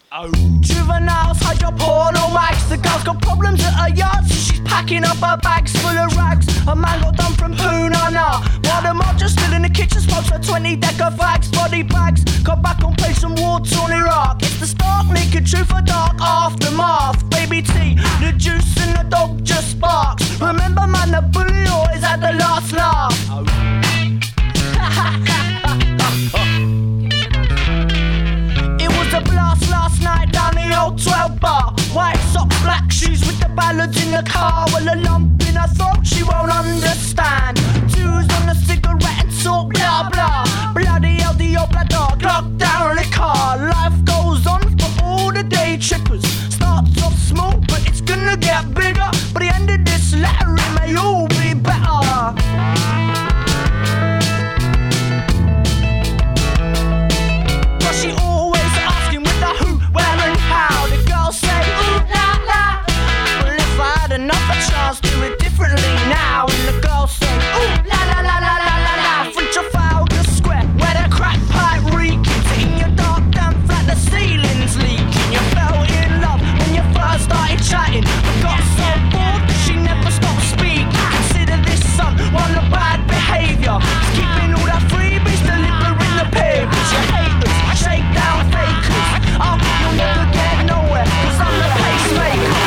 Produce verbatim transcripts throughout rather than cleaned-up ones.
Oh. Juveniles, hide your porno mags. The girl's got problems at her yard, so she's packing up her bags full of rags. A man got done from who, nah, nah. While the mob just stood in the kitchen, smokes her twenty deck of fags, body bags. Got back on place some war-torn Iraq. It's the stark, naked truth of dark aftermath. Baby T, the juice and the dog just barks. Remember, man, the bully always had the last laugh. Oh. A blast last night down the old twelve bar. White socks, black shoes with the ballads in the car. Well, a lump in her throat she won't understand. Twos on a cigarette and talk blah blah. Bloody hell, the old black dog locked down in the car. Life goes on for all the day trippers. Starts off small, but it's gonna get bigger. By the end of this letter, it may all be better. But she always how the girls say ooh la la. Well, if I had another chance, do it differently now. And the girls say ooh la la la la la la la. From Trafalgar Square, where the crack pipe reeking, in your dark damn flat, the ceiling's leaking. You fell in love when you first started chatting, but got so bored that she never stopped speaking. Consider this son one of bad behaviour. It's keeping all that freebies, delivering the papers. You haters, shake down fakers. Oh, you'll never get nowhere, cause I'm the pacemaker.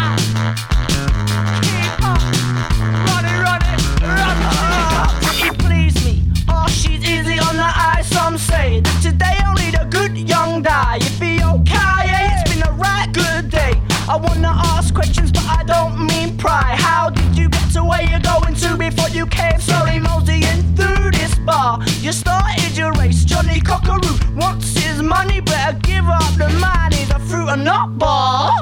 Keep up, run it, run it, run it. Pretty please me, oh she's easy on the eye. Some say that today only the good young die. You be okay, yeah, it's been a right good day. I wanna ask questions but I don't mean pry. How did you get to where you're going to before you came slowly moseying through this bar? You started your race, Johnny Cockaroo wants his money, better give up the man, he's a fruit and nut bar.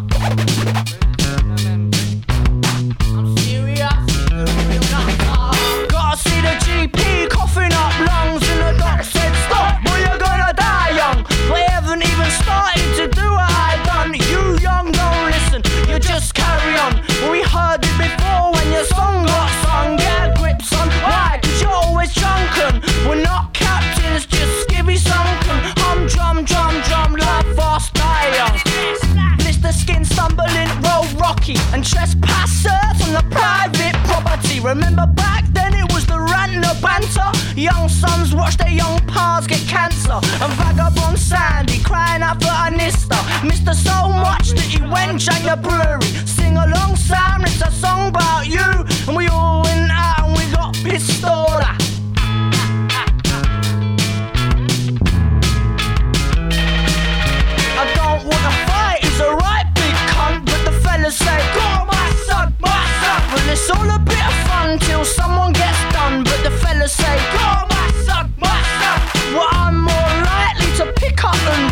I'm serious, he's a real nut bar. Gotta see the G P coughing up lungs and the doc said stop, boy you're gonna die young. We haven't even started to do what I done. You young don't listen, you just carry on. We heard it before when your song got sung. Get a grip son, why? Cause you're always drunken. We're not captains, just skivvy sunken. Hum drum drum drum like fast tire. Blister skin stumbling road rocky, and trespassers on the private property. Remember back then it was the rant and the banter. Young sons watch their young pars get cancer, and vagabond Sandy crying out for a nister. Missed her so much that he went jank the brewery. Sing along Sam, it's a song about you. And we all went out and we got pistola. I don't wanna fight, he's a right big cunt, but the fellas say, go on my son, my son. Well it's all a bit of fun till someone gets done, but the fellas say, go on my son, my son. Well I'm more likely to pick up and